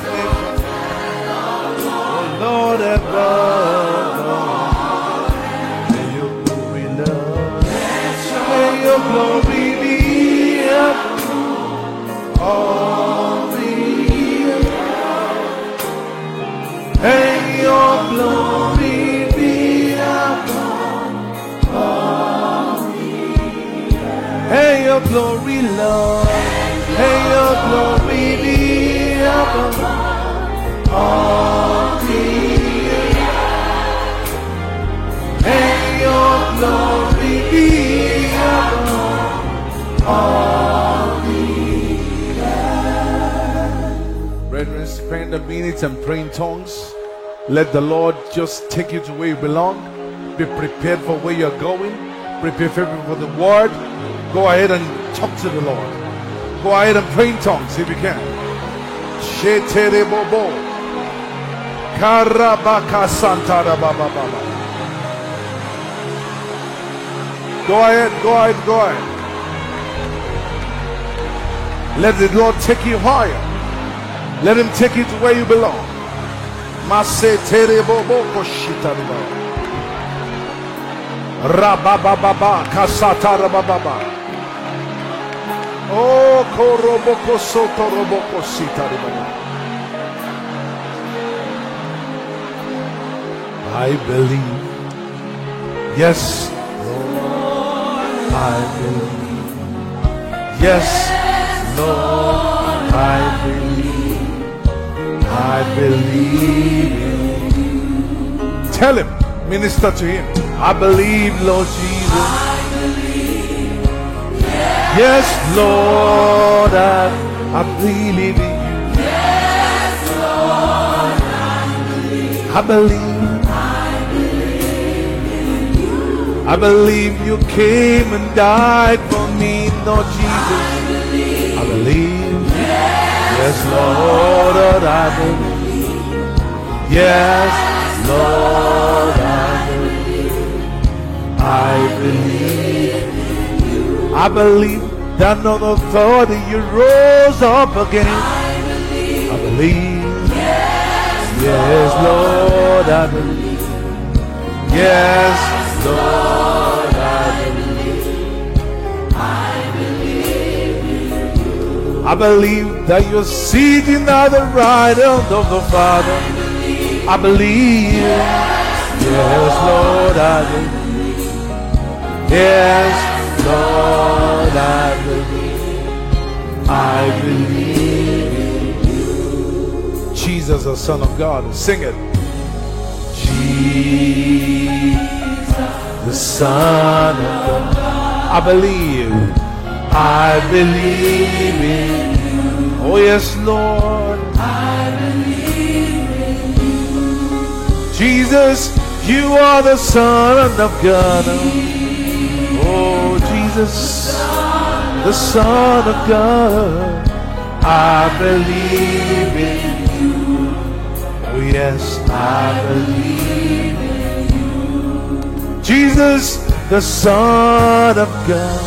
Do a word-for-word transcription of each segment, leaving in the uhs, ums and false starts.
Oh Lord above all, may your glory love, may your glory be above all the earth. May your glory be above all the earth. May your glory love, may your glory be above all the earth. May your glory be above all the earth. Brethren, spend a minute and pray in tongues. Let the Lord just take you to where you belong. Be prepared for where you're going. Prepare for the word. Go ahead and talk to the Lord. Go ahead and pray in tongues if you can. Shetere bobo. Karabaka santara baba baba. Go ahead, go ahead, go ahead. Let the Lord take you higher. Let him take you to where you belong. Masetere bobo koshitari baba. Rabababa kasatara baba. Oh, koroboko soto roboko sitari baba. I believe. Yes, Lord, I believe. Yes, Lord, I believe. I believe in you. Tell him, minister to him. I believe, Lord Jesus. Yes, Lord, I, I believe in you. Yes, Lord, I believe. I believe. I believe in you. I believe you came and died for me, Lord Jesus. I believe. I believe. Yes, Yes, Lord, I believe. Yes, Lord, I believe. I believe. I believe that on the third you rose up again. I believe. I believe. Yes, Yes, Lord, I believe. Yes, Lord, I believe. I believe in you. I believe that you're sitting at the right hand of the Father. I believe. Yes, Lord, I believe. Yes, Lord, I believe. I believe in you. Jesus, the Son of God. Sing it. Jesus, the Son of God. I believe. I believe in you. Oh, yes, Lord. I believe in you. Jesus, you are the Son of God. Oh, Jesus, the Son of God. I believe in you. Oh, yes, I believe in you. Jesus, the Son of God.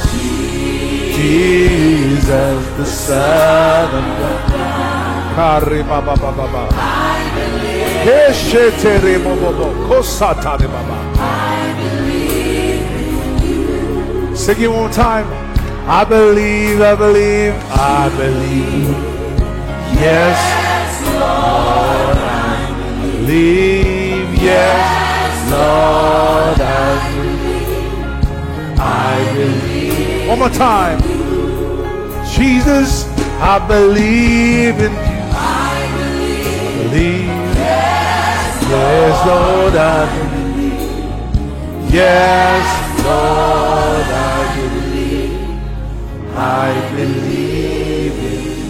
Jesus, the Son of God. Kari baba baba baba. I believe. Keshetere bobo kosatare baba. I believe in you. Sing it one more time. I believe, I believe, I believe. Yes, Yes, Lord, I believe. Yes, Lord, I believe. I believe. One more time. Jesus, I believe in you. I believe. Believe. Yes, Yes, Lord, I believe. Yes, Lord, I believe. I believe in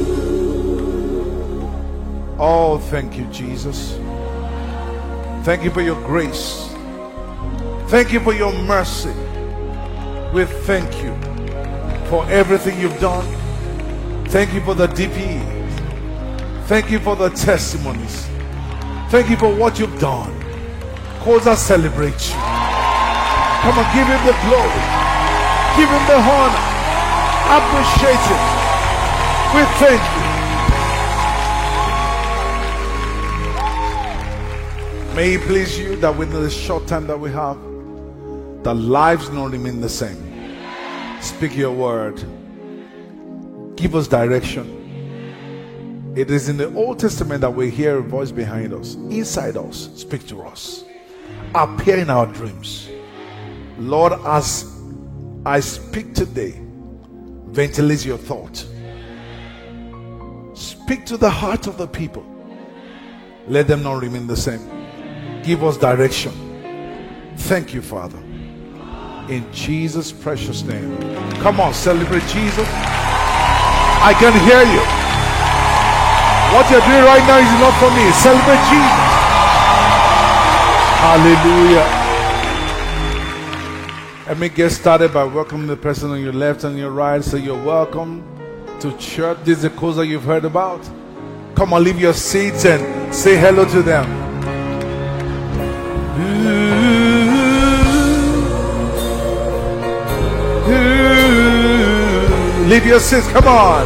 you. Oh, thank you, Jesus. Thank you for your grace. Thank you for your mercy. We thank you for everything you've done. Thank you for the D P E. Thank you for the testimonies. Thank you for what you've done. Cause us celebrate you. Come on, give him the glory. Give him the honor. Appreciate it. We thank you. May it please you that within the short time that we have, the lives not remain the same. Speak your word. Give us direction. It is in the Old Testament that we hear a voice behind us, inside us. Speak to us. Appear in our dreams. Lord, as I speak today, ventilate your thought. Speak to the heart of the people. Let them not remain the same. Give us direction. Thank you, Father. In Jesus' precious name. Come on, celebrate Jesus. I can hear you. What you're doing right now is not for me. Celebrate Jesus. Hallelujah. Let me get started by welcoming the person on your left and your right. So you're welcome to church. This is the cause that you've heard about. Come on, leave your seats and say hello to them. Leave your seats, come on.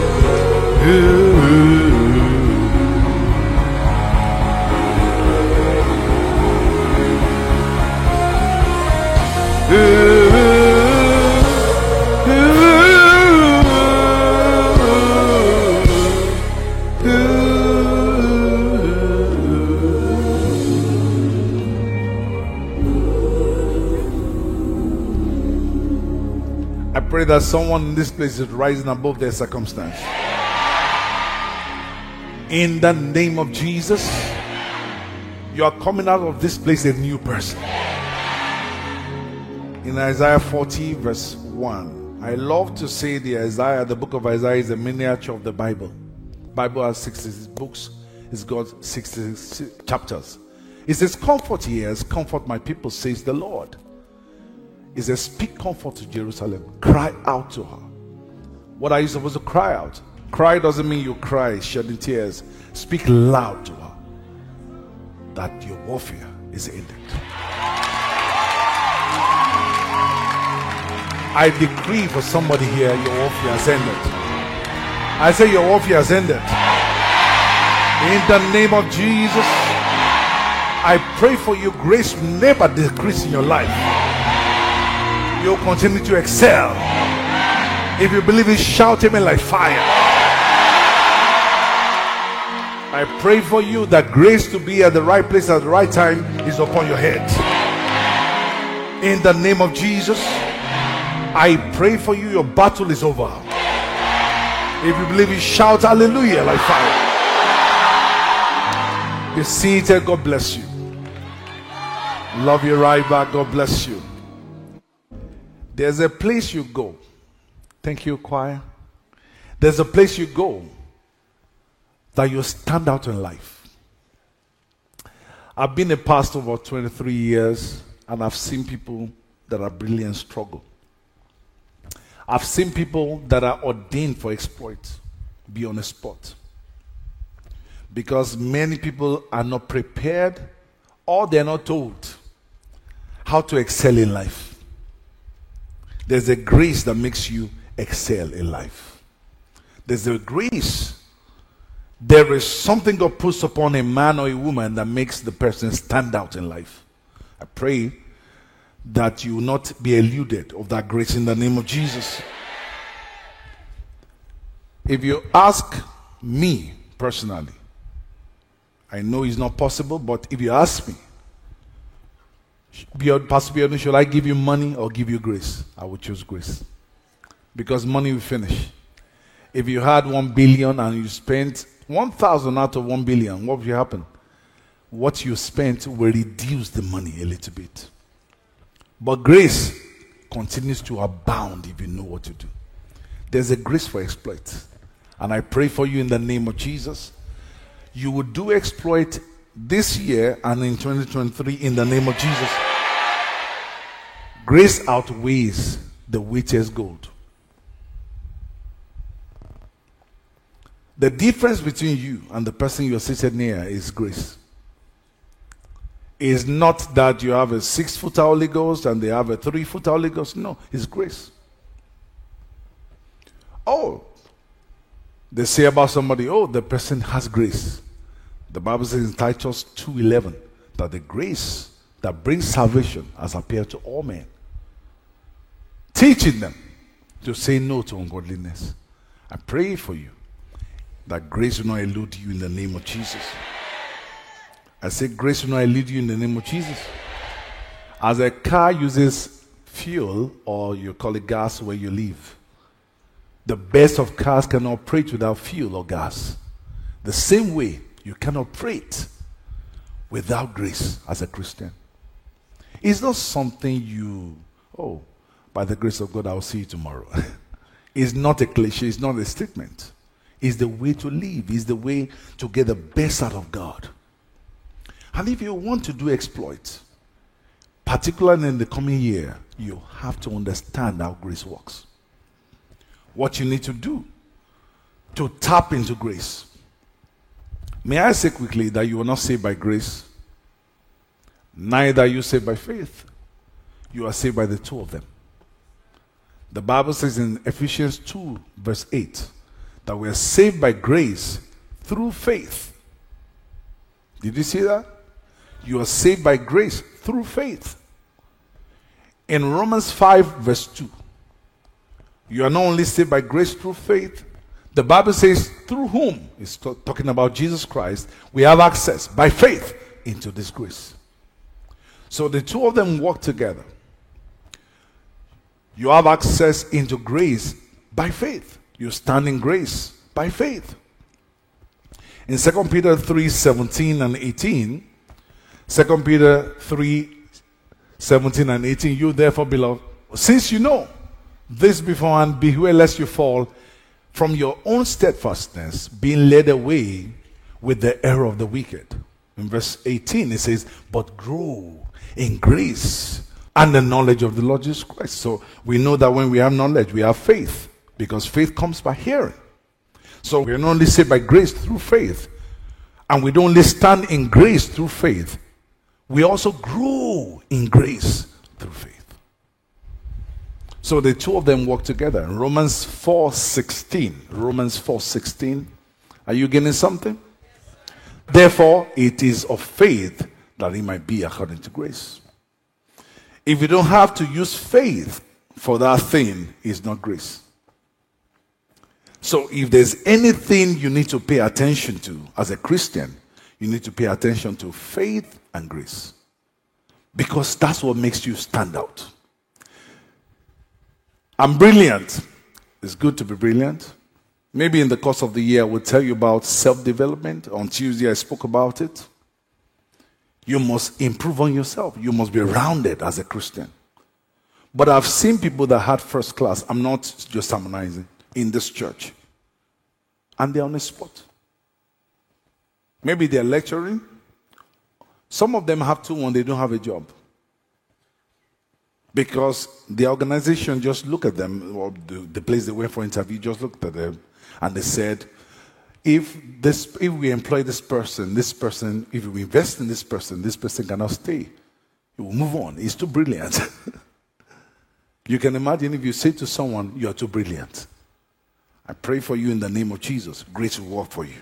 I pray that someone in this place is rising above their circumstance. In the name of Jesus, you are coming out of this place a new person. In Isaiah forty verse one, I love to say the Isaiah, the book of Isaiah is a miniature of the Bible. Bible has sixty-six books. It's got sixty-six chapters. It says, comfort ye as comfort my people, says the Lord. It says, speak comfort to Jerusalem. Cry out to her. What are you supposed to cry out? Cry doesn't mean you cry, shedding tears. Speak loud to her that your warfare is ended. I decree for somebody here, your warfare has ended. I say your warfare has ended. In the name of Jesus, I pray for you, grace will never decrease in your life. You'll continue to excel. If you believe it, shout amen like fire. I pray for you that grace to be at the right place at the right time is upon your head. In the name of Jesus, I pray for you, your battle is over. If you believe it, shout hallelujah like fire. Be seated. God bless you. Love you right back. God bless you. There's a place you go. Thank you, choir. There's a place you go that you stand out in life. I've been a pastor for twenty-three years, and I've seen people that are brilliant struggle. I've seen people that are ordained for exploit be on the spot. Because many people are not prepared, or they're not told how to excel in life. There's a grace that makes you excel in life. There's a grace. There is something God puts upon a man or a woman that makes the person stand out in life. I pray that you will not be eluded of that grace in the name of Jesus. If you ask me personally, I know it's not possible, but if you ask me, Pastor Biodu, should I give you money or give you grace? I would choose grace. Because money will finish. If you had one billion and you spent one thousand out of one billion, what will happen? What you spent will reduce the money a little bit. But grace continues to abound if you know what to do. There's a grace for exploit. And I pray for you in the name of Jesus. You will do exploit this year and in twenty twenty-three in the name of Jesus. Grace outweighs the weightiest gold. The difference between you and the person you're seated near is grace. It's not that you have a six-foot Holy Ghost and they have a three-foot Holy Ghost. No, it's grace. Oh, they say about somebody, oh, the person has grace. The Bible says in Titus two eleven that the grace that brings salvation has appeared to all men, teaching them to say no to ungodliness. I pray for you that grace will not elude you in the name of Jesus. I say grace will not elude you in the name of Jesus. As a car uses fuel, or you call it gas where you live, the best of cars can operate without fuel or gas. The same way, you can operate without grace as a Christian. It's not something you, oh, by the grace of God, I'll see you tomorrow. It's not a cliche, it's not a statement. It's the way to live, it's the way to get the best out of God. And if you want to do exploits, particularly in the coming year, you have to understand how grace works. What you need to do to tap into grace. May I say quickly that you are not saved by grace, neither are you saved by faith. You are saved by the two of them. The Bible says in Ephesians two, verse eight, that we are saved by grace through faith. Did you see that? You are saved by grace through faith. In Romans five, verse two, you are not only saved by grace through faith, the Bible says, through whom, it's t- talking about Jesus Christ, we have access by faith into this grace. So the two of them work together. You have access into grace by faith. You stand in grace by faith. In Second Peter three, seventeen and eighteen, Second Peter three, seventeen and eighteen, you therefore, beloved, since you know this beforehand, beware lest you fall from your own steadfastness, being led away with the error of the wicked. In verse eighteen, it says, but grow in grace and the knowledge of the Lord Jesus Christ. So we know that when we have knowledge, we have faith, because faith comes by hearing. So we are not only saved by grace through faith, and we don't only stand in grace through faith, we also grow in grace through faith. So the two of them work together. Romans four sixteen. Romans four sixteen. Are you getting something? Therefore, it is of faith that it might be according to grace. If you don't have to use faith for that thing, it's not grace. So if there's anything you need to pay attention to as a Christian, you need to pay attention to faith and grace. Because that's what makes you stand out. I'm brilliant. It's good to be brilliant. Maybe in the course of the year, I will tell you about self-development. On Tuesday, I spoke about it. You must improve on yourself. You must be rounded as a Christian. But I've seen people that had first class. I'm not just harmonizing in this church. And they're on the spot. Maybe they're lecturing. Some of them have two when they don't have a job. Because the organization just looked at them, or the, the place they went for interview just looked at them, and they said, if this, if we employ this person, this person, if we invest in this person, this person cannot stay. You will move on. He's too brilliant. You can imagine if you say to someone, you are too brilliant. I pray for you in the name of Jesus. Grace will work for you.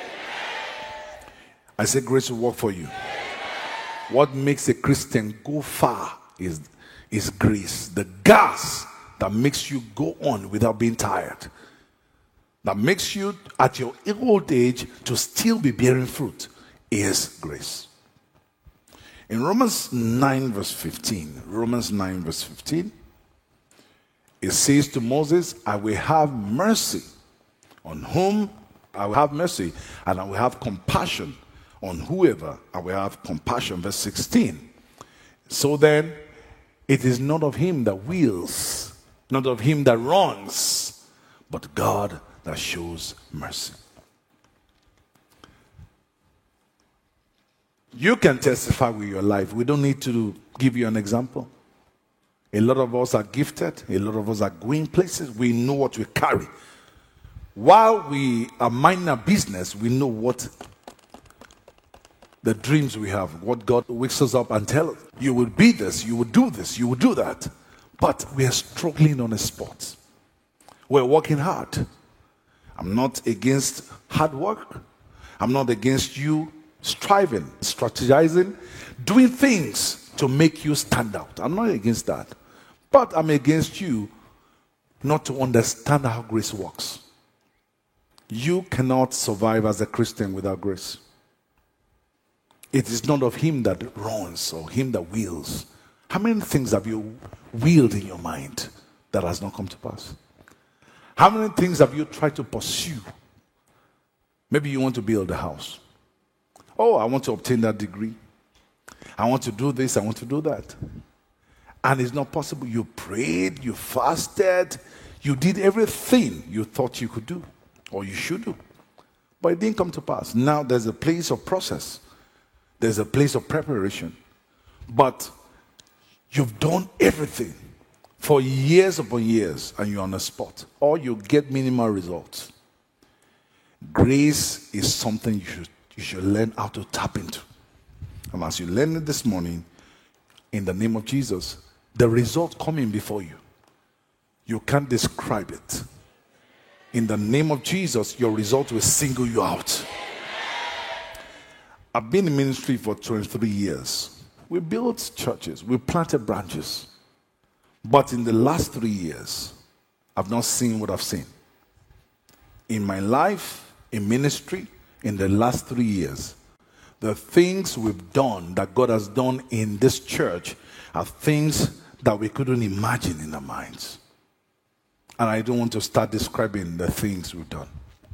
I say grace will work for you. What makes a Christian go far is is grace, the gas that makes you go on without being tired, that makes you at your old age to still be bearing fruit, is grace. In Romans nine verse fifteen, Romans nine verse fifteen, it says to Moses, I will have mercy on whom I will have mercy, and I will have compassion on whoever I will have compassion. Verse sixteen. So then, it is not of him that wills, not of him that wrongs, but God that shows mercy. You can testify with your life. We don't need to give you an example. A lot of us are gifted. A lot of us are going places. We know what we carry. While we are minding our business, we know what the dreams we have, what God wakes us up and tells us. You will be this, you will do this, you will do that. But we are struggling on a spot. We're working hard. I'm not against hard work. I'm not against you striving, strategizing, doing things to make you stand out. I'm not against that. But I'm against you not to understand how grace works. You cannot survive as a Christian without grace. It is not of him that runs or him that wills. How many things have you willed in your mind that has not come to pass? How many things have you tried to pursue? Maybe you want to build a house. Oh, I want to obtain that degree. I want to do this, I want to do that. And it's not possible. You prayed, you fasted, you did everything you thought you could do or you should do. But it didn't come to pass. Now there's a place of process. There's a place of preparation. But you've done everything for years upon years and you're on the spot. Or you get minimal results. Grace is something you should, you should learn how to tap into. And as you learn it this morning, in the name of Jesus, the result coming before you, you can't describe it. In the name of Jesus, your result will single you out. I've been in ministry for twenty-three years. We built churches, we planted branches. But in the last three years, I've not seen what I've seen. In my life, in ministry, in the last three years, the things we've done, that God has done in this church, are things that we couldn't imagine in our minds. And I don't want to start describing the things we've done.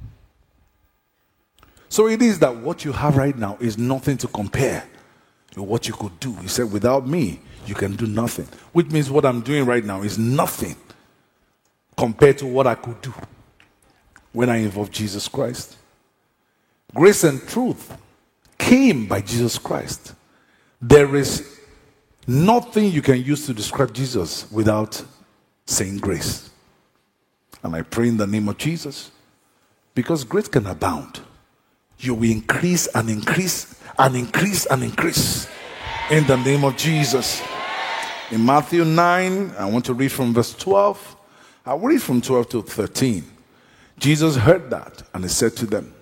So it is that what you have right now is nothing to compare to what you could do. He said, without me, you can do nothing. Which means what I'm doing right now is nothing compared to what I could do when I involved Jesus Christ. Grace and truth came by Jesus Christ. There is nothing you can use to describe Jesus without saying grace. And I pray in the name of Jesus, because grace can abound, you will increase and increase and increase and increase in the name of Jesus. In Matthew nine, I want to read from verse twelve. I'll read from twelve to thirteen. Jesus heard that and he said to them,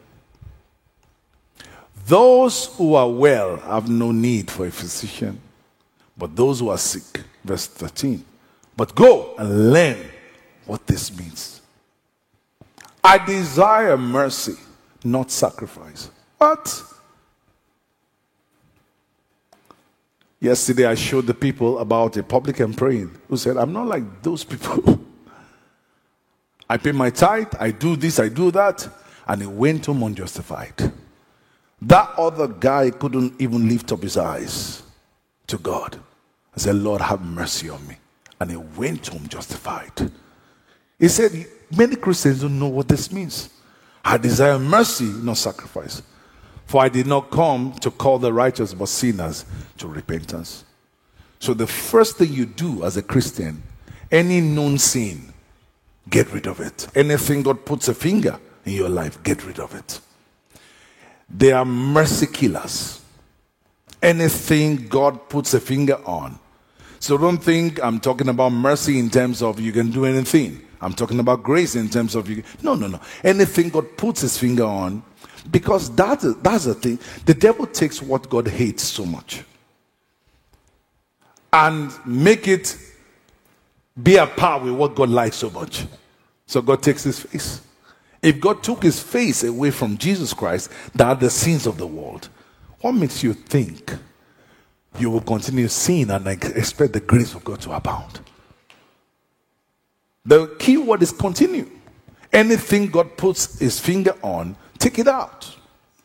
those who are well have no need for a physician, but those who are sick. Verse thirteen. But go and learn what this means. I desire mercy, not sacrifice. What? Yesterday I showed the people about a publican praying who said, I'm not like those people. I pay my tithe, I do this, I do that, and he went home unjustified. That other guy couldn't even lift up his eyes to God. I said, Lord, have mercy on me. And he went home justified. He said, many Christians don't know what this means. I desire mercy, not sacrifice. For I did not come to call the righteous, but sinners to repentance. So the first thing you do as a Christian, any known sin, get rid of it. Anything God puts a finger in your life, get rid of it. They are mercy killers. Anything God puts a finger on. So don't think I'm talking about mercy in terms of you can do anything. I'm talking about grace in terms of you. No, no, no. Anything God puts his finger on, because that, that's the thing. The devil takes what God hates so much and make it be a par with what God likes so much. So God takes his face. If God took his face away from Jesus Christ, that are the sins of the world, what makes you think you will continue sin and expect the grace of God to abound? The key word is continue. Anything God puts his finger on, take it out.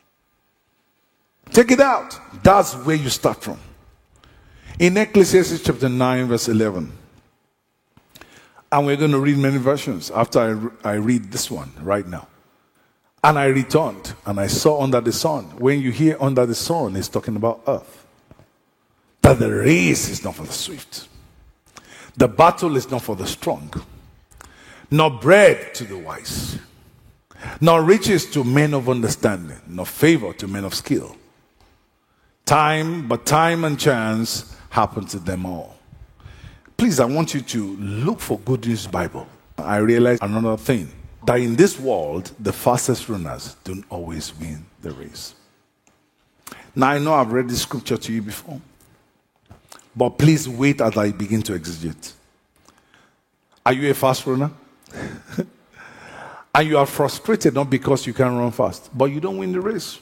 Take it out. That's where you start from. In Ecclesiastes chapter nine, verse eleven. And we're going to read many versions after I, re- I read this one right now. And I returned and I saw under the sun. When you hear under the sun, it's talking about earth. That the race is not for the swift. The battle is not for the strong. Nor bread to the wise. Nor riches to men of understanding. Nor favor to men of skill. Time, but time and chance happen to them all. Please, I want you to look for Good News Bible. I realized another thing. That in this world, the fastest runners don't always win the race. Now, I know I've read this scripture to you before, but please wait as I begin to exegete. Are you a fast runner? And you are frustrated not because you can run fast, but you don't win the race.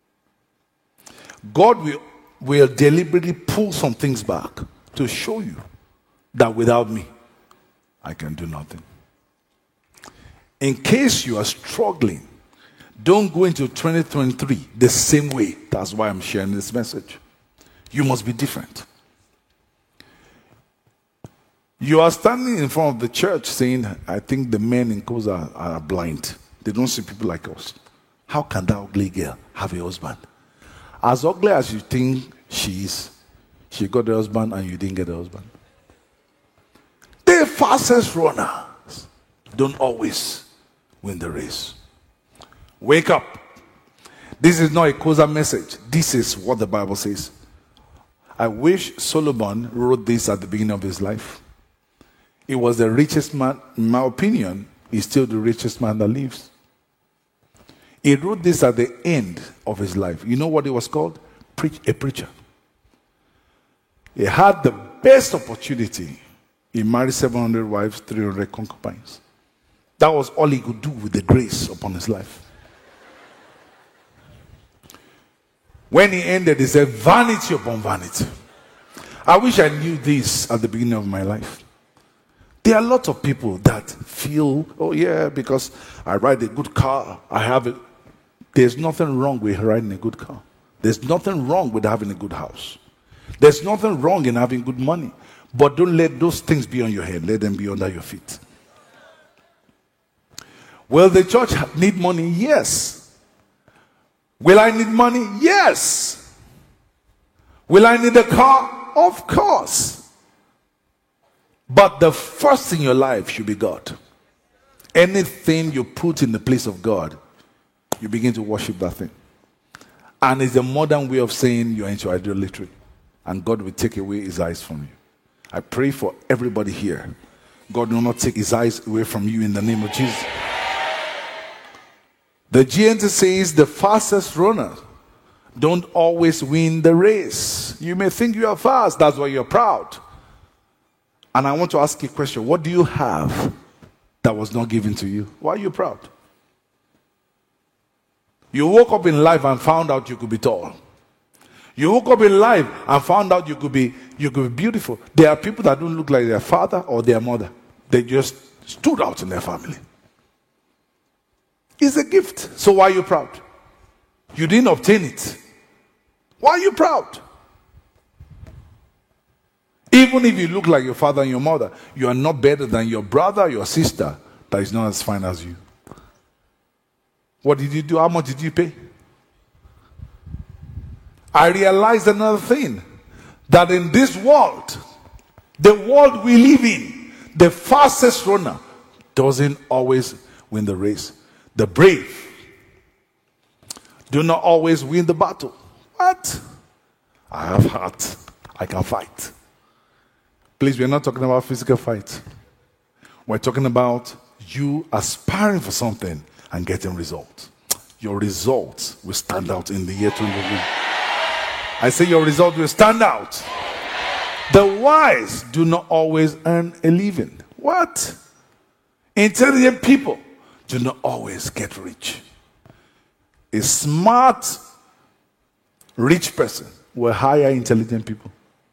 God will, will deliberately pull some things back to show you that without me, I can do nothing. In case you are struggling, don't go into twenty twenty-three the same way. That's why I'm sharing this message. You must be different. You are standing in front of the church saying, I think the men in Koza are, are blind. They don't see people like us. How can that ugly girl have a husband? As ugly as you think she is, she got a husband and you didn't get a husband. The fastest runners don't always win the race. Wake up. This is not a Koza message. This is what the Bible says. I wish Solomon wrote this at the beginning of his life. He was the richest man, in my opinion, he's still the richest man that lives. He wrote this at the end of his life. You know what he was called? Preach, a preacher. He had the best opportunity. He married seven hundred wives, three hundred concubines. That was all he could do with the grace upon his life. When he ended, he said, vanity upon vanity. I wish I knew this at the beginning of my life. There are lots of people that feel, oh yeah, because I ride a good car, I have it. There's nothing wrong with riding a good car. There's nothing wrong with having a good house. There's nothing wrong in having good money. But don't let those things be on your head. Let them be under your feet. Will the church need money? Yes. Will I need money? Yes. Will I need a car? Of course. But the first in your life should be God. Anything you put in the place of God, you begin to worship that thing. And it's a modern way of saying you're into idolatry. And God will take away his eyes from you. I pray for everybody here. God will not take his eyes away from you in the name of Jesus. The G N T says the fastest runner don't always win the race. You may think you are fast, that's why you're proud. And I want to ask you a question. What do you have that was not given to you? Why are you proud? You woke up in life and found out you could be tall. You woke up in life and found out you could be you could be beautiful. There are people that don't look like their father or their mother. They just stood out in their family. It's a gift. So why are you proud? You didn't obtain it. Why are you proud? Even if you look like your father and your mother, you are not better than your brother or your sister that is not as fine as you. What did you do? How much did you pay? I realized another thing, that in this world, the world we live in, the fastest runner doesn't always win the race. The brave do not always win the battle. What? I have heart. I can fight. Please, we're not talking about physical fight. We're talking about you aspiring for something and getting results. Your results will stand out in the year twenty twenty. I say your results will stand out. The wise do not always earn a living. What? Intelligent people do not always get rich. A smart, rich person will hire intelligent people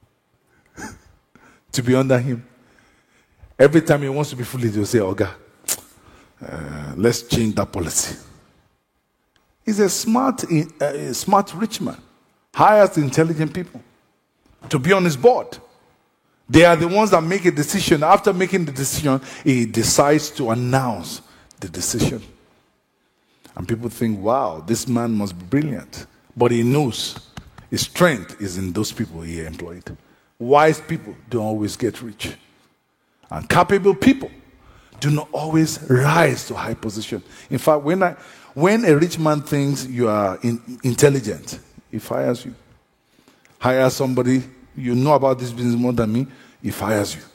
to be under him. Every time he wants to be foolish, he'll say, Oga, uh, let's change that policy. He's a smart, uh, a smart rich man. Hires intelligent people to be on his board. They are the ones that make a decision. After making the decision, he decides to announce the decision. And people think, wow, this man must be brilliant. But he knows his strength is in those people he employed. Wise people don't always get rich. And capable people do not always rise to high position. In fact, when I, when a rich man thinks you are in, intelligent, he fires you. Hire somebody, you know about this business more than me, he fires you.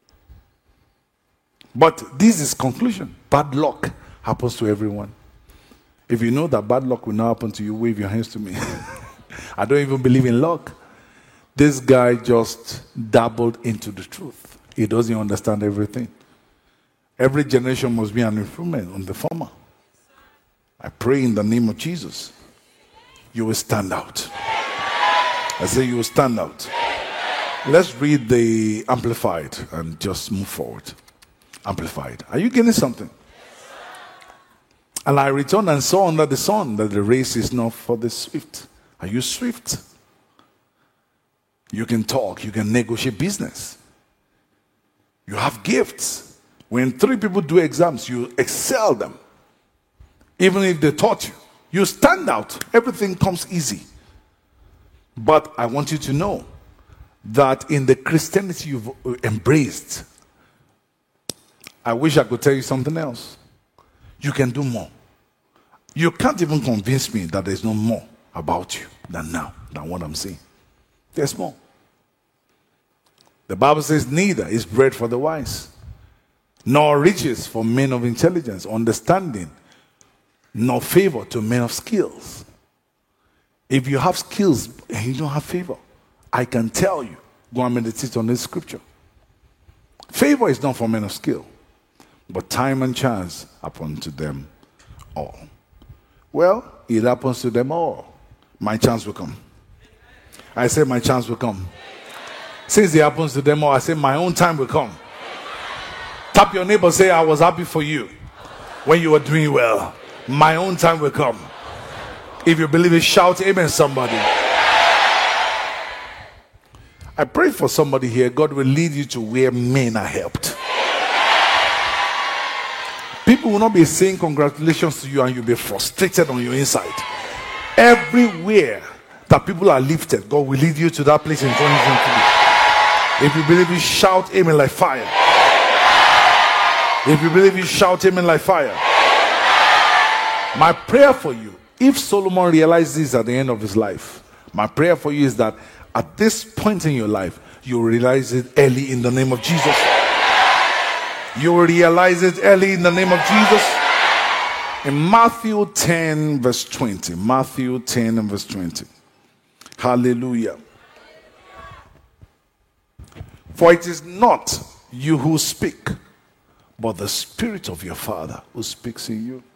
But this is conclusion. Bad luck happens to everyone. If you know that bad luck will not happen to you, wave your hands to me. I don't even believe in luck. This guy just dabbled into the truth. He doesn't understand everything. Every generation must be an improvement on the former. I pray in the name of Jesus, you will stand out. I say you will stand out. Let's read the Amplified and just move forward. Amplified. Are you getting something? And I returned and saw under the sun that the race is not for the swift. Are you swift? You can talk. You can negotiate business. You have gifts. When three people do exams, you excel them. Even if they taught you, you stand out. Everything comes easy. But I want you to know that in the Christianity you've embraced, I wish I could tell you something else. You can do more. You can't even convince me that there's no more about you than now, than what I'm saying. There's more. The Bible says, neither is bread for the wise, nor riches for men of intelligence, understanding, nor favor to men of skills. If you have skills and you don't have favor, I can tell you, go and meditate on this scripture. Favor is not for men of skill, but time and chance happen to them all. Well, it happens to them all. My chance will come. I say my chance will come. Since it happens to them all, I say my own time will come. Tap your neighbor, say, I was happy for you when you were doing well. My own time will come. If you believe it, shout amen, somebody. I pray for somebody here. God will lead you to where men are helped. People will not be saying congratulations to you and you'll be frustrated on your inside. Everywhere that people are lifted, God will lead you to that place in twenty twenty-three. If you believe it, shout amen like fire. If you believe it, shout amen like fire. My prayer for you, if Solomon realizes this at the end of his life, my prayer for you is that at this point in your life, you realize it early in the name of Jesus. You will realize it early in the name of Jesus. In Matthew ten verse twenty. Matthew ten and verse twenty. Hallelujah. For it is not you who speak, but the Spirit of your Father who speaks in you.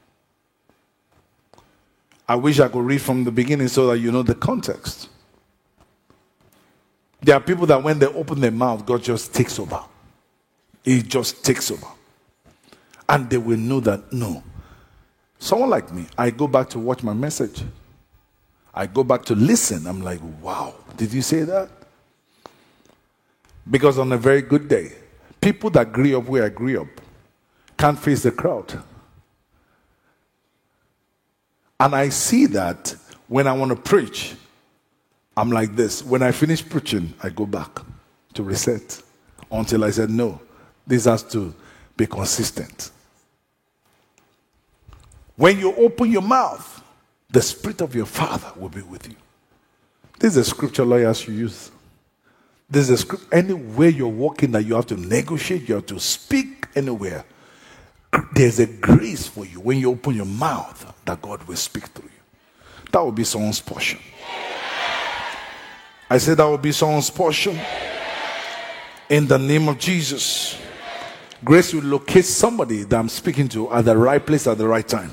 I wish I could read from the beginning so that you know the context. There are people that when they open their mouth, God just takes over. He just takes over. And they will know that, no. Someone like me, I go back to watch my message. I go back to listen. I'm like, wow, did you say that? Because on a very good day, people that grew up where I grew up can't face the crowd. And I see that when I want to preach, I'm like this. When I finish preaching, I go back to reset until I said, no, this has to be consistent. When you open your mouth, the Spirit of your Father will be with you. This is a scripture lawyers should use. This is a script. Anywhere you're walking that you have to negotiate, you have to speak anywhere. There's a grace for you when you open your mouth that God will speak through you. That will be someone's portion. I said that will be someone's portion. In the name of Jesus. Grace will locate somebody that I'm speaking to at the right place at the right time.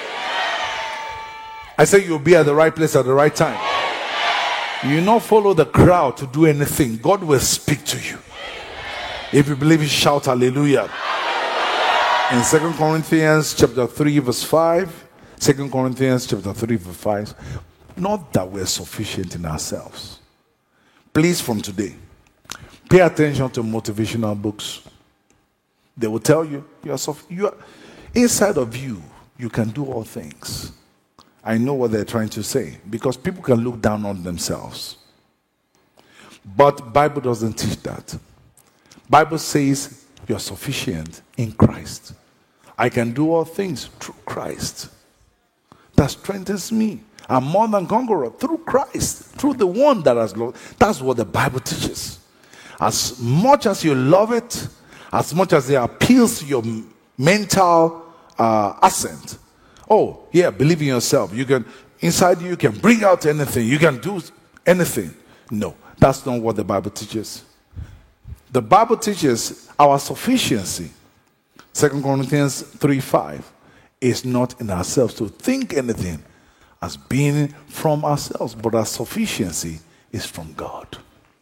I say you'll be at the right place at the right time. You not follow the crowd to do anything. God will speak to you. If you believe it, shout hallelujah. In Second Corinthians chapter three verse five, Second Corinthians chapter three verse five, not that we're sufficient in ourselves. Please, from today, pay attention to motivational books. They will tell you, you are, sof- you are inside of you, you can do all things. I know what they're trying to say, because people can look down on themselves. But Bible doesn't teach that. Bible says you're sufficient in Christ. I can do all things through Christ. That strengthens me. I'm more than conqueror through Christ, through the one that has loved. That's what the Bible teaches. As much as you love it, as much as it appeals to your mental uh, assent. Oh, yeah, believe in yourself. You can Inside you, you can bring out anything. You can do anything. No, that's not what the Bible teaches. The Bible teaches our sufficiency. Second Corinthians three five is not in ourselves to think anything as being from ourselves, but our sufficiency is from God.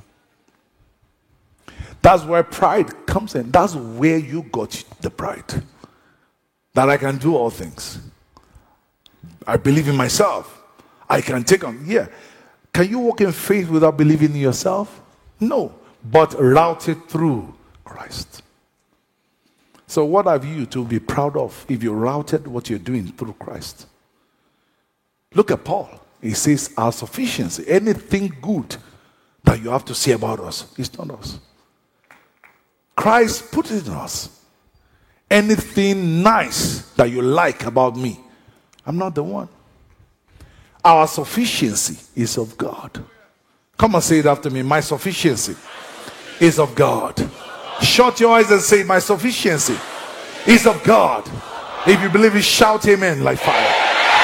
That's where pride comes in. That's where you got the pride. That I can do all things. I believe in myself. I can take on. Yeah. Can you walk in faith without believing in yourself? No. But route it through Christ. So what have you to be proud of if you routed what you're doing through Christ? Look at Paul. He says our sufficiency, anything good that you have to say about us, it's not us. Christ put it in us. Anything nice that you like about me, I'm not the one. Our sufficiency is of God. Come and say it after me. My sufficiency is of God. Shut your eyes and say, my sufficiency is of God. If you believe it, shout amen like fire.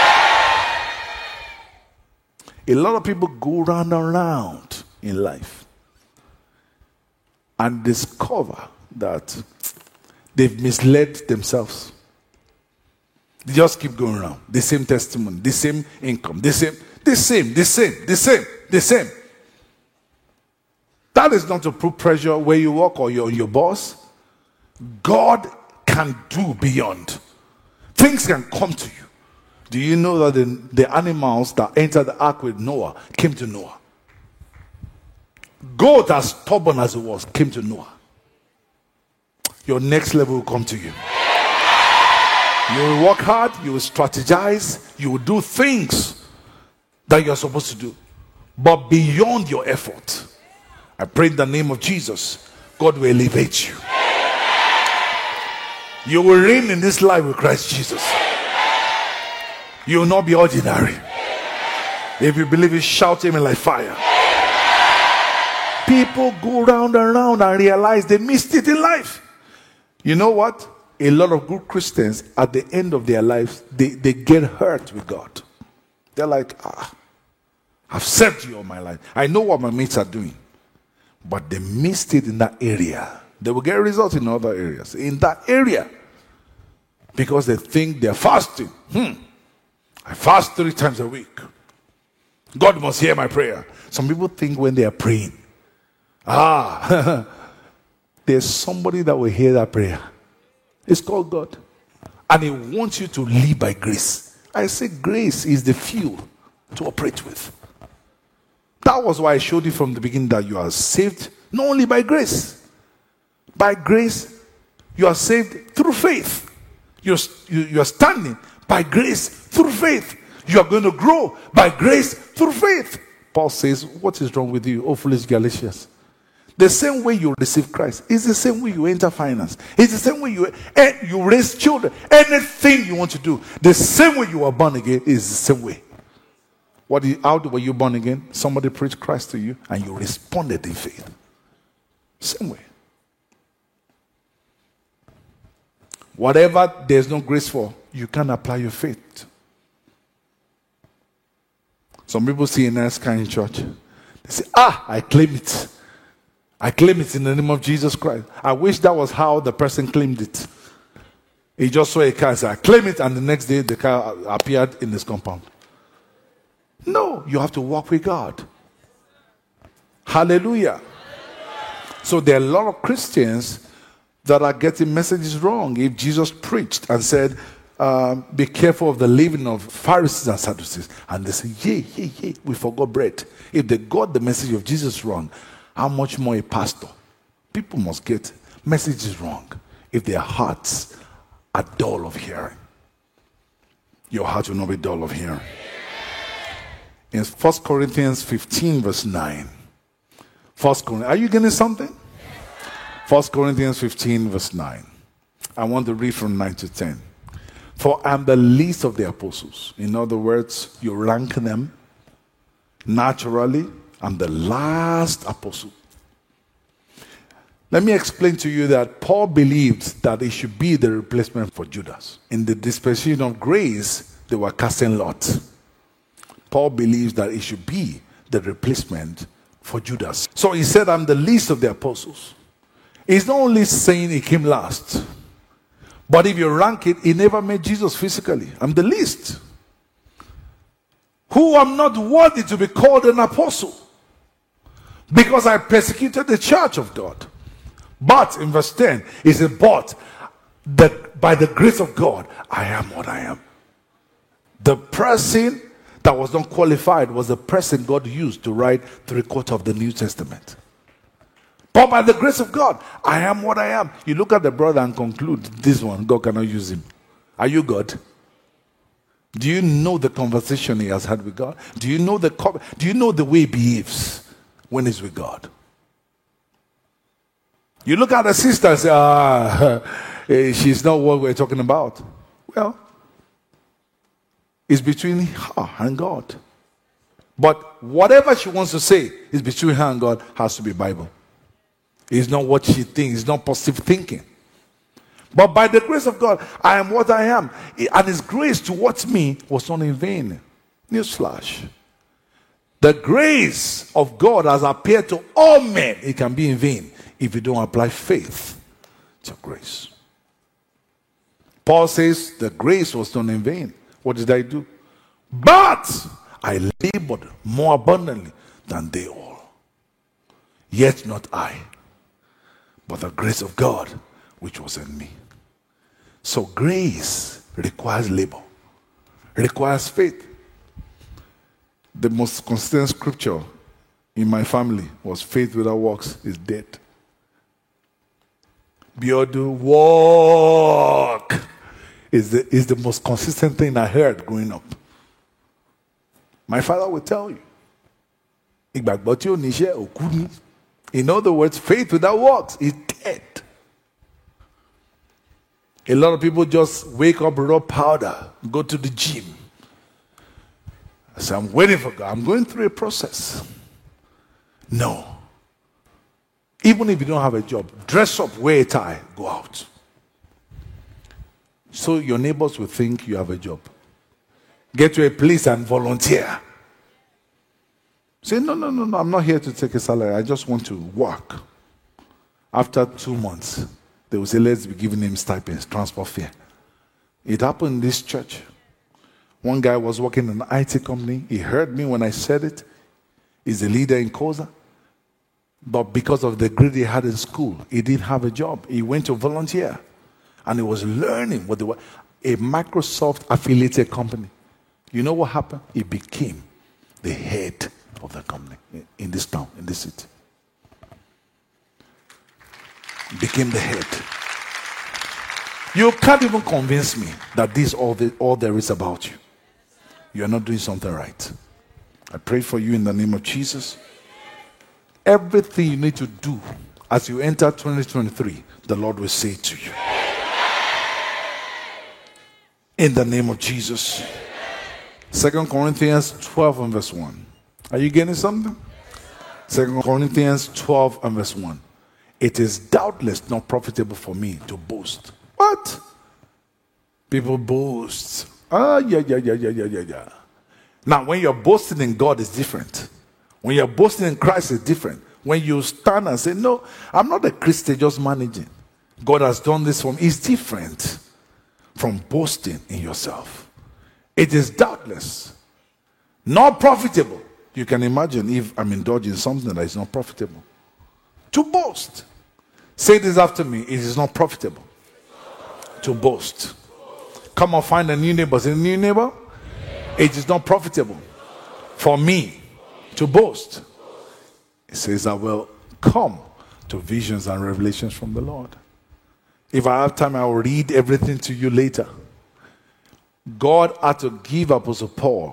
A lot of people go round and round in life and discover that they've misled themselves. They just keep going around. The same testimony, the same income, the same, the same, the same, the same, the same. That is not to put pressure where you work or your, your boss. God can do beyond. Things can come to you. Do you know that the, the animals that entered the ark with Noah came to Noah? Goat, as stubborn as it was, came to Noah. Your next level will come to you. You will work hard, you will strategize, you will do things that you are supposed to do. But beyond your effort, I pray in the name of Jesus, God will elevate you. You will reign in this life with Christ Jesus. You will not be ordinary. If you believe it, shout amen like fire. People go round and round and realize they missed it in life. You know what? A lot of good Christians, at the end of their lives, they, they get hurt with God. They're like, ah, I've served you all my life. I know what my mates are doing. But they missed it in that area. They will get results in other areas. In that area. Because they think they're fasting. Hmm. I fast three times a week. God must hear my prayer. Some people think when they are praying, ah, there's somebody that will hear that prayer. It's called God. And He wants you to live by grace. I say grace is the fuel to operate with. That was why I showed you from the beginning that you are saved not only by grace. By grace, you are saved through faith. You're, you, you are standing by grace through faith. You are going to grow by grace through faith. Paul says, what is wrong with you, O foolish Galatians? The same way you receive Christ is the same way you enter finance. It's the same way you, you raise children. Anything you want to do, the same way you are born again is the same way. What is, how were you born again? Somebody preached Christ to you and you responded in faith. Same way. Whatever there's no grace for, you can apply your faith. Some people see a nice car in church. They say, ah, I claim it. I claim it in the name of Jesus Christ. I wish that was how the person claimed it. He just saw a car and said, I claim it, and the next day the car appeared in his compound. No, you have to walk with God. Hallelujah. So there are a lot of Christians that are getting messages wrong. If Jesus preached and said, um, be careful of the leaven of Pharisees and Sadducees, and they say, yay, yay, yay, we forgot bread. If they got the message of Jesus wrong, how much more a pastor? People must get messages wrong if their hearts are dull of hearing. Your heart will not be dull of hearing. In First Corinthians fifteen verse nine. First Corinthians, are you getting something? First Corinthians fifteen verse nine. I want to read from nine to ten. For I am the least of the apostles. In other words, you rank them naturally. I'm the last apostle. Let me explain to you that Paul believed that he should be the replacement for Judas. In the dispensation of grace, they were casting lots. Paul believes that it should be the replacement for Judas. So he said, I'm the least of the apostles. He's not only saying he came last, but if you rank it, he never met Jesus physically. I'm the least. Who am not worthy to be called an apostle, because I persecuted the church of God. But in verse ten, he said, but the, by the grace of God, I am what I am. The person that was not qualified was the person God used to write three quarters of the New Testament. But by the grace of God, I am what I am. You look at the brother and conclude, this one, God cannot use him. Are you God? Do you know the conversation he has had with God? Do you know the do you know the way he behaves when he's with God? You look at the sister and say, ah, she's not what we're talking about. Well, it's between her and God. But whatever she wants to say is between her and God has to be Bible. It's not what she thinks. It's not positive thinking. But by the grace of God, I am what I am. And his grace towards me was not in vain. Newsflash. The grace of God has appeared to all men. It can be in vain if you don't apply faith to grace. Paul says the grace was not in vain. What did I do? But I labored more abundantly than they all. Yet not I, but the grace of God which was in me. So grace requires labor, requires faith. The most consistent scripture in my family was faith without works is dead. Biodu, walk is the, is the most consistent thing I heard growing up. My father would tell you, in other words, faith without works is dead. A lot of people just wake up, raw powder, go to the gym. I say, I'm waiting for God. I'm going through a process. No. Even if you don't have a job, dress up, wear a tie, go out. So your neighbors will think you have a job. Get to a place and volunteer. Say, no, no, no, no, I'm not here to take a salary. I just want to work. After two months, they will say, let's be giving him stipends, transport fare. It happened in this church. One guy was working in an I T company. He heard me when I said it. He's a leader in Koza. But because of the grade he had in school, he didn't have a job. He went to volunteer. And he was learning what they were. A Microsoft affiliated company. You know what happened? He became the head of the company in this town, in this city. Became the head. You can't even convince me that this is all, the, all there is about you. You are not doing something right. I pray for you in the name of Jesus. Everything you need to do as you enter twenty twenty-three, the Lord will say to you. In the name of Jesus. Second Corinthians twelve and verse one. Are you getting something? Second Corinthians twelve and verse one. It is doubtless not profitable for me to boast. What? People boast. Ah, yeah, yeah, yeah, yeah, yeah, yeah, yeah. Now, when you're boasting in God, it's different. When you're boasting in Christ, it's different. When you stand and say, no, I'm not a Christian, just managing. God has done this for me. It's different from boasting in yourself. It is doubtless not profitable. You can imagine if I'm indulging something that is not profitable. To boast. Say this after me. It is not profitable to boast. Come on, find a new neighbor. Say, new neighbor. It is not profitable for me to boast. It says, I will come to visions and revelations from the Lord. If I have time, I will read everything to you later. God had to give Apostle Paul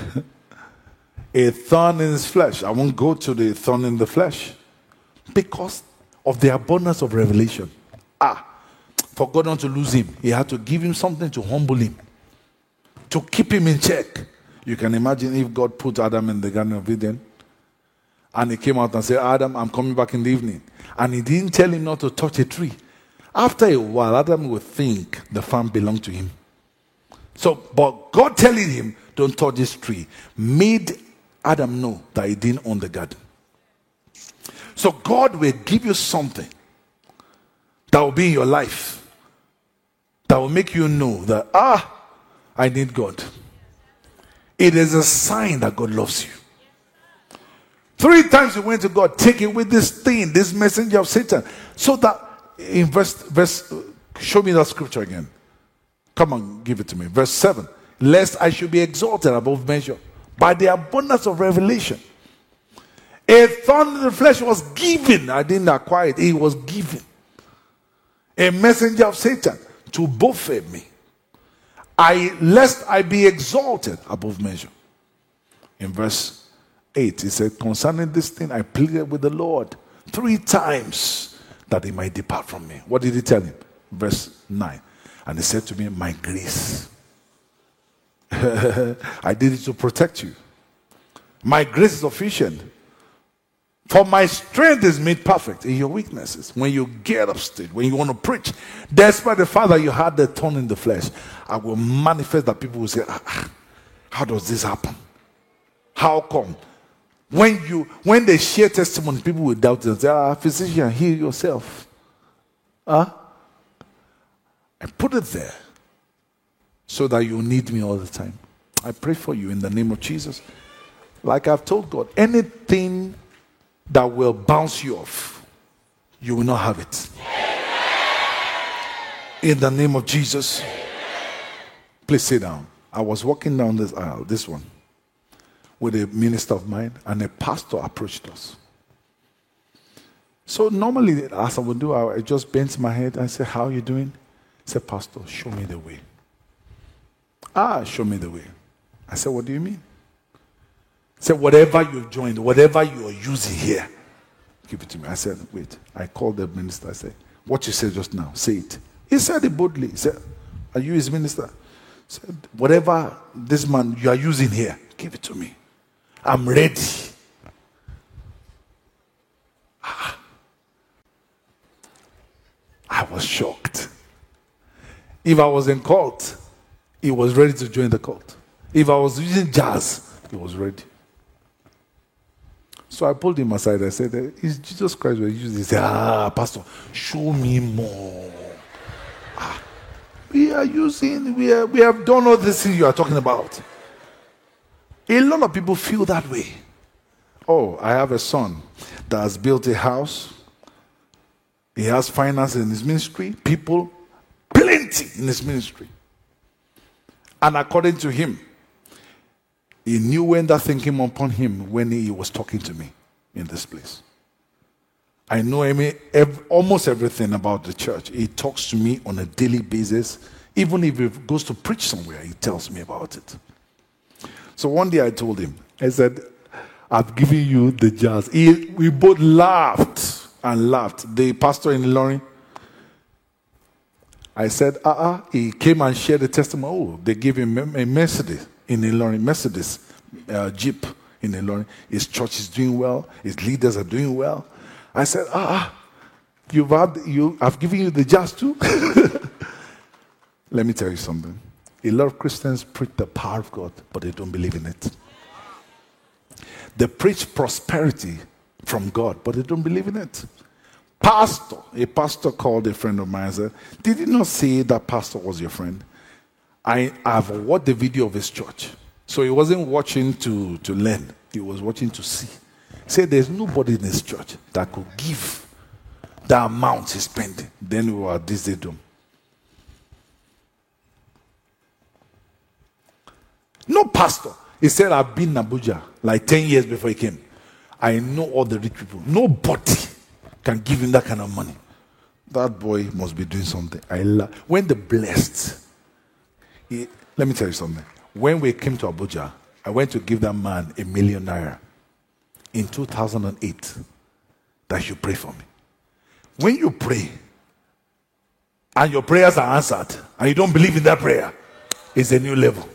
a thorn in his flesh. I won't go to the thorn in the flesh. Because of the abundance of revelation. Ah, for God not to lose him, he had to give him something to humble him. To keep him in check. You can imagine if God put Adam in the Garden of Eden. And he came out and said, Adam, I'm coming back in the evening. And he didn't tell him not to touch a tree. After a while, Adam would think the farm belonged to him. So, but God telling him, don't touch this tree, made Adam know that he didn't own the garden. So God will give you something that will be in your life, that will make you know that, ah, I need God. It is a sign that God loves you. Three times he went to God, take away this thing, this messenger of Satan. So that, in verse, verse, show me that scripture again. Come on, give it to me. Verse seven. Lest I should be exalted above measure by the abundance of revelation. A thorn in the flesh was given. I didn't acquire it. It was given. A messenger of Satan to buffet me. I, lest I be exalted above measure. In verse eight, he said, concerning this thing, I pleaded with the Lord three times that he might depart from me. What did he tell him? Verse nine. And he said to me, my grace. I did it to protect you. My grace is sufficient. For my strength is made perfect in your weaknesses. When you get upstage, when you want to preach, despite the fact that you had the thorn in the flesh, I will manifest that people will say, ah, how does this happen? How come? When you when they share testimony, people will doubt and say, ah, physician, heal yourself. Huh? I put it there so that you need me all the time. I pray for you in the name of Jesus. Like I've told God, anything that will bounce you off, you will not have it. In the name of Jesus. Please sit down. I was walking down this aisle, this one, with a minister of mine, and a pastor approached us. So normally, as I would do, I just bent my head and said, how are you doing? He said, Pastor, show me the way. Ah, show me the way. I said, what do you mean? He said, whatever you've joined, whatever you are using here, give it to me. I said, wait. I called the minister. I said, what you said just now, say it. He said it boldly. He said, are you his minister? He said, whatever this man you are using here, give it to me. I'm ready. Ah. I was shocked. If I was in cult, he was ready to join the cult. If I was using jazz, he was ready. So I pulled him aside. I said, it's Jesus Christ we're using. He said, ah, Pastor, show me more. Ah, we are using, we, are, we have done all this thing you are talking about. A lot of people feel that way. Oh, I have a son that has built a house. He has finance in his ministry. People, plenty in his ministry. And according to him, he knew when that thing came upon him when he was talking to me in this place. I know him, every, almost everything about the church. He talks to me on a daily basis. Even if he goes to preach somewhere, he tells me about it. So one day I told him, I said, I've given you the jazz. He, we both laughed and laughed. The pastor in Ilorin, I said, uh-uh. He came and shared the testimony. Oh, they gave him a Mercedes in Ilorin, Mercedes uh, Jeep in Ilorin. His church is doing well. His leaders are doing well. I said, ah, you've had, you, I've given you the jazz too. Let me tell you something. A lot of Christians preach the power of God, but they don't believe in it. They preach prosperity from God, but they don't believe in it. Pastor, a pastor called a friend of mine and said, did you not say that pastor was your friend? I have watched the video of his church. So he wasn't watching to, to learn. He was watching to see. He said there's nobody in his church that could give the amount he's spending. Then we were at this day dome. No pastor. He said, I've been in Abuja like ten years before he came. I know all the rich people. Nobody can give him that kind of money. That boy must be doing something. I la- when the blessed, he, let me tell you something. When we came to Abuja, I went to give that man a million naira in two thousand eight that you pray for me. When you pray and your prayers are answered and you don't believe in that prayer, it's a new level.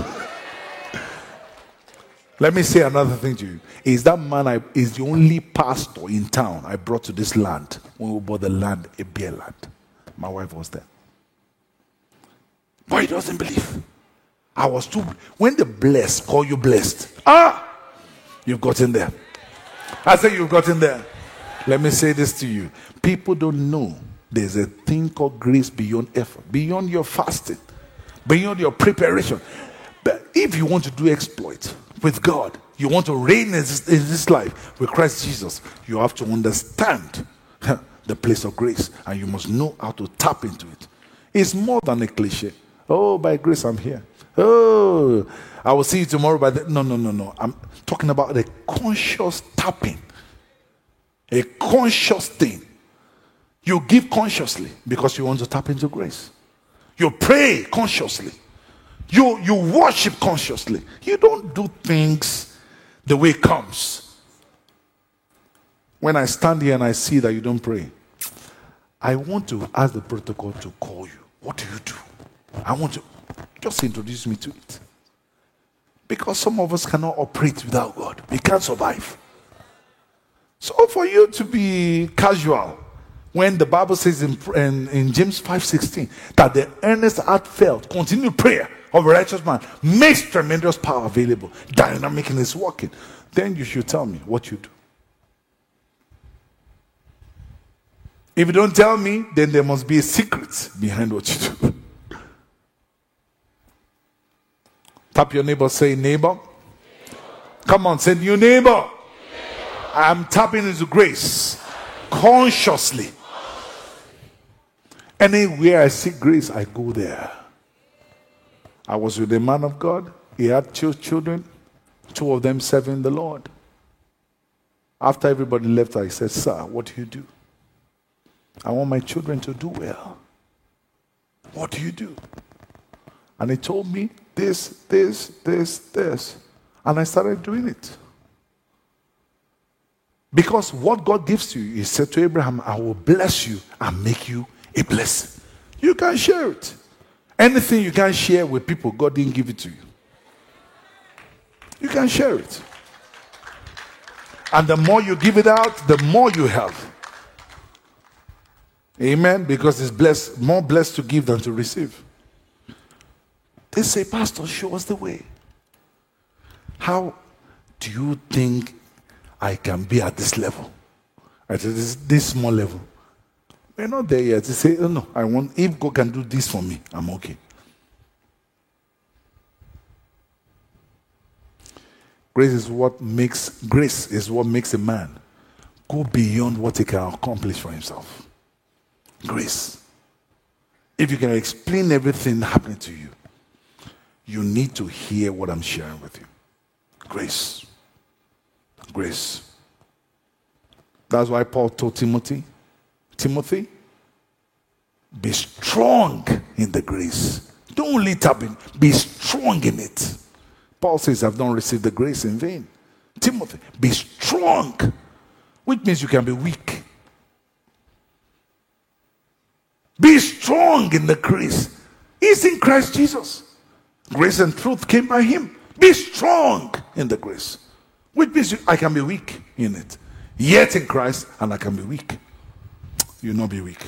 Let me say another thing to you. Is that man I, is the only pastor in town I brought to this land when we bought the land, a beer land. My wife was there. But he doesn't believe. I was too. When the blessed call you blessed, ah, you've gotten there. I say you've gotten there. Let me say this to you. People don't know there's a thing called grace beyond effort, beyond your fasting, beyond your preparation. But if you want to do exploit with God, you want to reign in this, in this life with Christ Jesus, you have to understand the place of grace, and you must know how to tap into it. It's more than a cliche. Oh, by grace I'm here. Oh, I will see you tomorrow. By the... No, no, no, no. I'm talking about a conscious tapping. A conscious thing. You give consciously because you want to tap into grace. You pray consciously. You, you worship consciously. You don't do things the way it comes. When I stand here and I see that you don't pray, I want to ask the protocol to call you. What do you do? I want to just introduce me to it. Because some of us cannot operate without God. We can't survive. So for you to be casual, when the Bible says in, in, in James five sixteen that the earnest heartfelt continued prayer of a righteous man makes tremendous power available, dynamic in its working, then you should tell me what you do. If you don't tell me, then there must be a secret behind what you do. Tap your neighbor, say neighbor. Come on, say new neighbor. I'm tapping into grace consciously. Anywhere I see grace, I go there. I was with a man of God. He had two children, two of them serving the Lord. After everybody left, I said, sir, what do you do? I want my children to do well. What do you do? And he told me this, this, this, this. And I started doing it. Because what God gives to you, he said to Abraham, I will bless you and make you a blessing. You can share it. Anything you can share with people, God didn't give it to you. You can share it. And the more you give it out, the more you have. Amen. Because it's blessed, more blessed to give than to receive. They say, Pastor, show us the way. How do you think I can be at this level? At this, this small level? We're not there yet. They say, oh no, I want, if God can do this for me, I'm okay. Grace is what makes, grace is what makes a man go beyond what he can accomplish for himself. Grace. If you can explain everything happening to you, you need to hear what I'm sharing with you. Grace. Grace. That's why Paul told Timothy, Timothy, be strong in the grace. Don't only tap in, be strong in it. Paul says, I've not received the grace in vain. Timothy, be strong, which means you can be weak. Be strong in the grace. It's in Christ Jesus. Grace and truth came by him. Be strong in the grace, which means I can be weak in it. Yet in Christ, and I can be weak. You not be weak.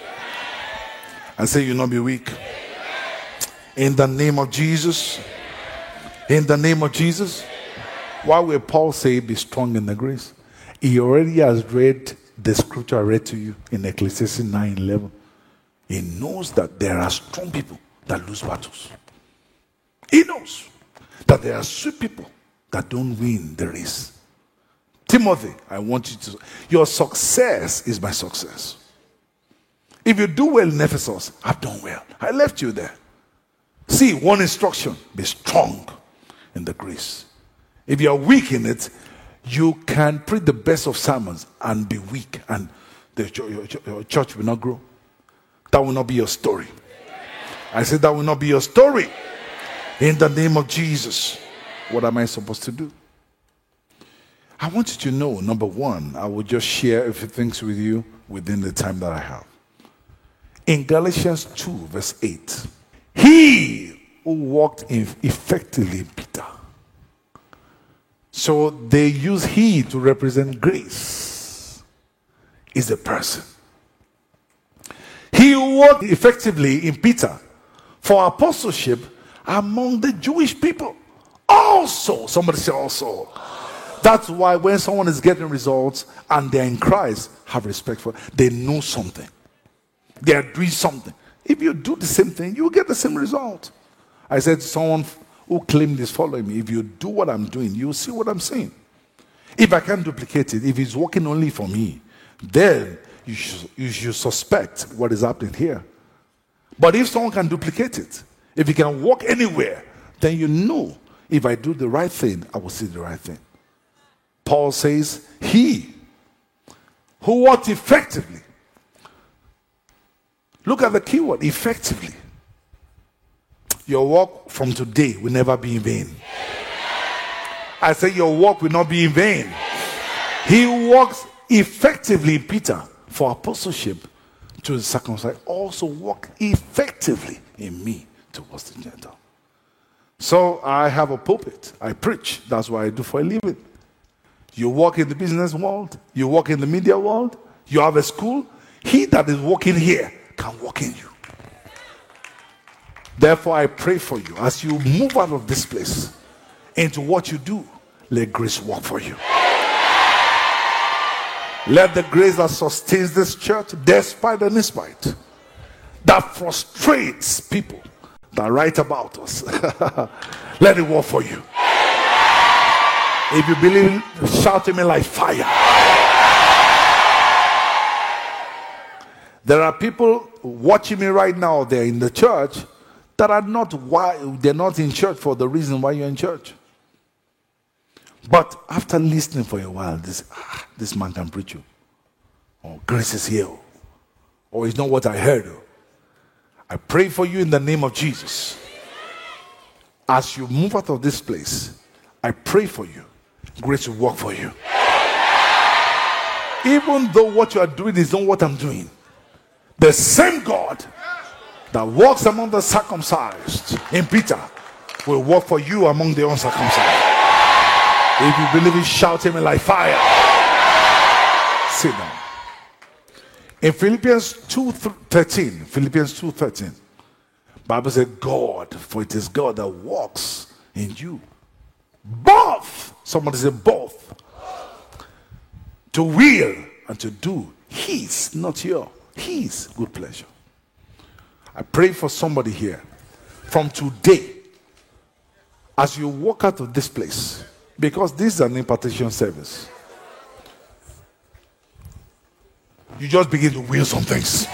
I say you not be weak. In the name of Jesus. In the name of Jesus. Why will Paul say be strong in the grace? He already has read the scripture I read to you in Ecclesiastes nine eleven. He knows that there are strong people that lose battles. He knows that there are sweet people that don't win the race. Timothy, I want you to, your success is my success. If you do well in Ephesus, I've done well. I left you there. See, one instruction, be strong in the grace. If you are weak in it, you can preach the best of sermons and be weak, and the, your, your church will not grow. That will not be your story. I said that will not be your story. In the name of Jesus. What am I supposed to do? I want you to know, number one, I will just share a few things with you within the time that I have. In Galatians two, verse eight, he who walked in effectively in Peter. So they use he to represent grace. Is a person. He who walked effectively in Peter for apostleship among the Jewish people. Also, somebody say also. That's why when someone is getting results and they're in Christ, have respect for it. They know something. They are doing something. If you do the same thing, you will get the same result. I said to someone who claimed this following me, if you do what I'm doing, you'll see what I'm saying. If I can't duplicate it, if it's working only for me, then you should, you should suspect what is happening here. But if someone can duplicate it, if he can walk anywhere, then you know if I do the right thing, I will see the right thing. Paul says, he who walked effectively. Look at the keyword, effectively. Your walk from today will never be in vain. I say your walk will not be in vain. He walks effectively, Peter, for apostleship to the circumcised, also walk effectively in me towards the Gentile. So I have a pulpit. I preach. That's what I do for a living. You walk in the business world. You walk in the media world. You have a school. He that is walking here can walk in you. Therefore, I pray for you as you move out of this place into what you do. Let grace work for you. Let the grace that sustains this church, despite and in spite, that frustrates people that write about us, let it work for you. If you believe, shout to me like fire. There are people watching me right now, they're in the church, that are not why they're not in church for the reason why you're in church. But after listening for a while, this ah, this man can preach you. Or grace is here. Or it's not what I heard. I pray for you in the name of Jesus. As you move out of this place, I pray for you. Grace will work for you. Even though what you are doing is not what I'm doing, the same God that walks among the circumcised in Peter will work for you among the uncircumcised. If you believe it, shout him like fire. Sit down. In Philippians two thirteen, Philippians two thirteen, Bible says, God, for it is God that walks in you. Both, somebody say both, to will and to do his, not your, his good pleasure. I pray for somebody here from today, as you walk out of this place, because this is an impartation service, you just begin to will some things.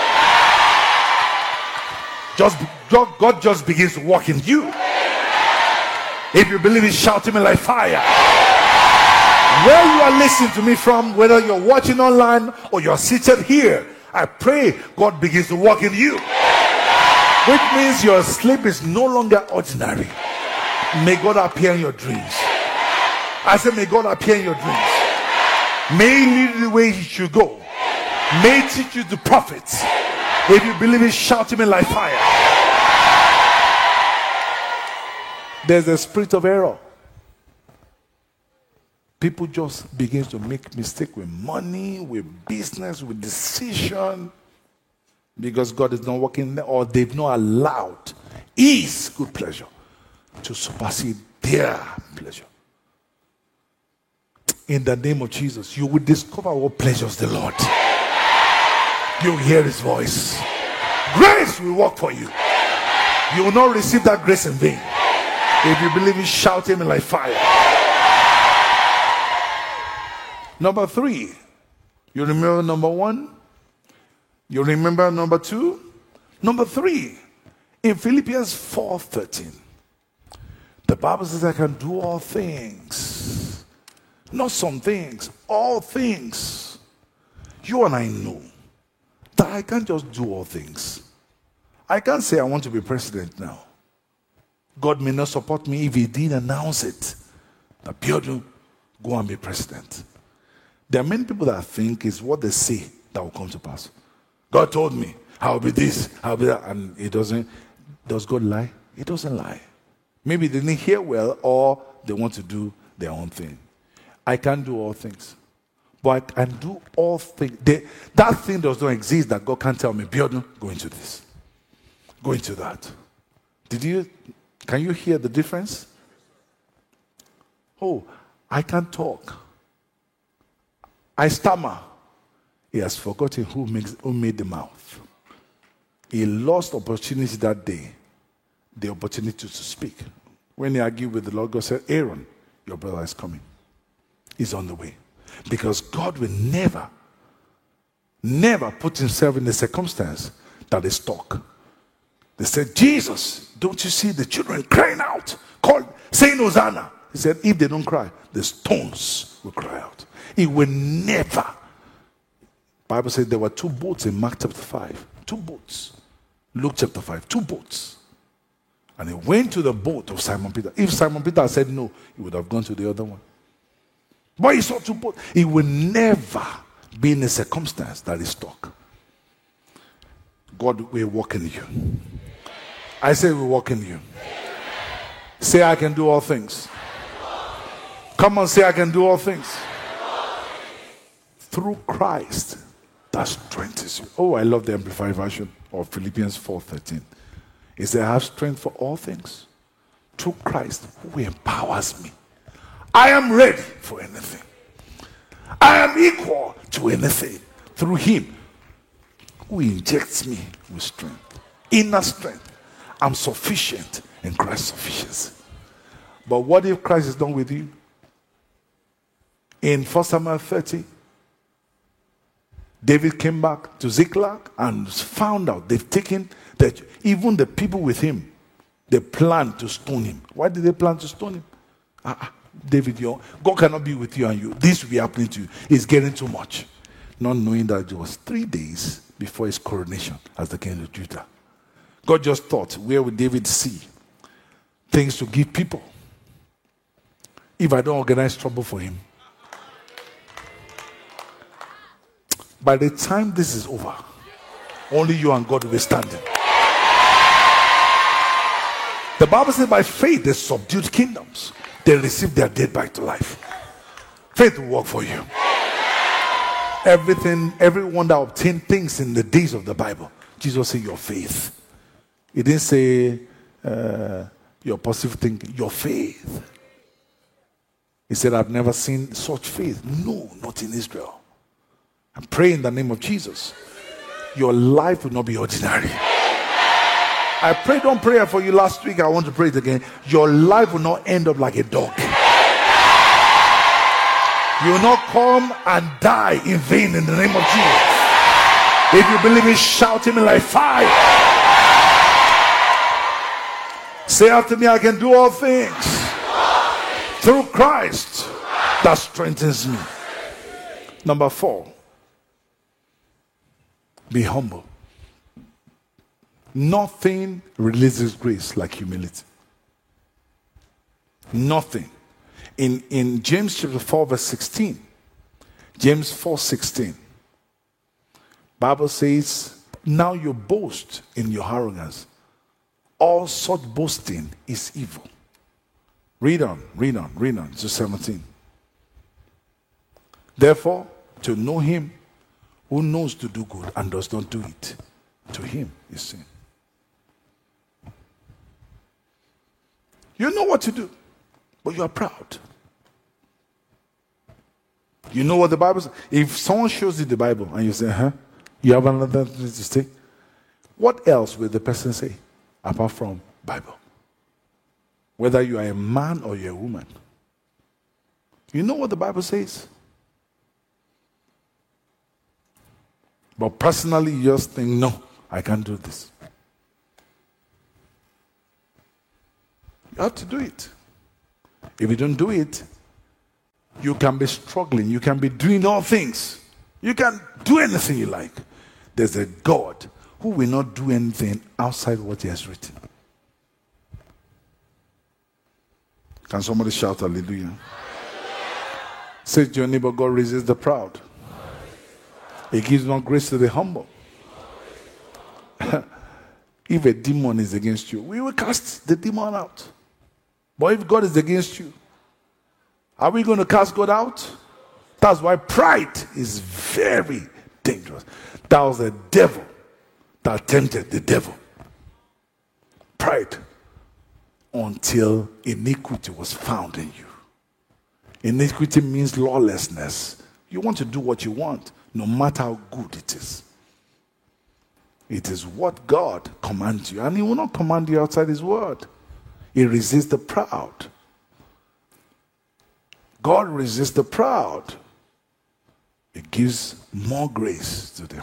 Just God just begins to walk in you. If you believe it, shout to me like fire. Where you are listening to me from, whether you're watching online or you're seated here, I pray God begins to walk in you. Which means your sleep is no longer ordinary. May God appear in your dreams. I said, may God appear in your dreams. May He lead you the way He should go. May He teach you the prophets. If you believe it, shout to me like fire. There's a spirit of error. People just begin to make mistakes with money, with business, with decision, because God is not working there, or they've not allowed His good pleasure to supersede their pleasure. In the name of Jesus, you will discover what pleasures the Lord. You will hear His voice. Grace will work for you. You will not receive that grace in vain. If you believe it, shout Him like fire. Number three, you remember number one? You remember number two? Number three, in Philippians four thirteen, the Bible says I can do all things. Not some things, all things. You and I know that I can't just do all things. I can't say I want to be president now. God may not support me if He didn't announce it. That Biodun, go and be president. There are many people that think it's what they say that will come to pass. God told me, I'll be this, I'll be that. And it doesn't. Does God lie? He doesn't lie. Maybe they didn't hear well, or they want to do their own thing. I can't do all things. But I can do all things. They, that thing does not exist that God can't tell me, Biodun, go into this. Go into that. Did you Can you hear the difference? Oh, I can't talk. I stammer. He has forgotten who makes who made the mouth. He lost opportunity that day, the opportunity to speak. When he argued with the Lord, God said, Aaron, your brother is coming. He's on the way. Because God will never, never put himself in a circumstance that is stuck. They said, Jesus, don't you see the children crying out, called, saying Hosanna? He said, if they don't cry, the stones will cry out. He will never. The Bible said there were two boats in Mark chapter five. Two boats. Luke chapter five. Two boats. And he went to the boat of Simon Peter. If Simon Peter had said no, he would have gone to the other one. But he saw two boats. He will never be in a circumstance that is stuck. God will walk in you. I say we walk in you. Say I can do all things. Come on, say I can do all things. Through Christ that strengthens you. Oh, I love the Amplified version of Philippians four thirteen. It says, I have strength for all things through Christ who empowers me. I am ready for anything. I am equal to anything through him who injects me with strength. Inner strength. I'm sufficient in Christ's sufficiency. But what if Christ is done with you? In First Samuel thirty, David came back to Ziklag and found out they've taken that even the people with him, they planned to stone him. Why did they plan to stone him? Uh, David, your, God cannot be with you and you. This will be happening to you. It's getting too much. Not knowing that it was three days before his coronation as the king of Judah. God just thought, where would David see things to give people if I don't organize trouble for him? By the time this is over, only you and God will be standing. The Bible says by faith they subdued kingdoms. They received their dead back to life. Faith will work for you. Everything, everyone that obtained things in the days of the Bible, Jesus said your faith. He didn't say uh, your positive thinking, your faith. He said, I've never seen such faith. No, not in Israel. I pray in the name of Jesus. Your life will not be ordinary. I prayed one prayer for you last week. I want to pray it again. Your life will not end up like a dog. You will not come and die in vain in the name of Jesus. If you believe it, shout him like fire. Say after me, I can do all things through Christ that strengthens me. Number four, be humble. Nothing releases grace like humility. Nothing. In, in James chapter four verse sixteen, James four sixteen, Bible says, now you boast in your arrogance. All such boasting is evil. Read on, read on, read on to seventeen. Therefore, to know him who knows to do good and does not do it, to him is sin. You know what to do, but you are proud. You know what the Bible says? If someone shows you the Bible and you say, huh, you have another thing to say, what else will the person say apart from Bible? Whether you are a man or you're a woman. You know what the Bible says? But personally, you just think, no, I can't do this. You have to do it. If you don't do it, you can be struggling. You can be doing all things. You can do anything you like. There's a God who will not do anything outside what he has written. Can somebody shout hallelujah? Say to your neighbor, God resists the proud. He gives no grace to the humble. If a demon is against you, we will cast the demon out. But if God is against you, are we going to cast God out? That's why pride is very dangerous. That was the devil that tempted the devil. Pride. until iniquity was found in you. Iniquity means lawlessness. You want to do what you want, no matter how good it is. It is what God commands you, and He will not command you outside His word. He resists the proud. God resists the proud. It gives more grace to them.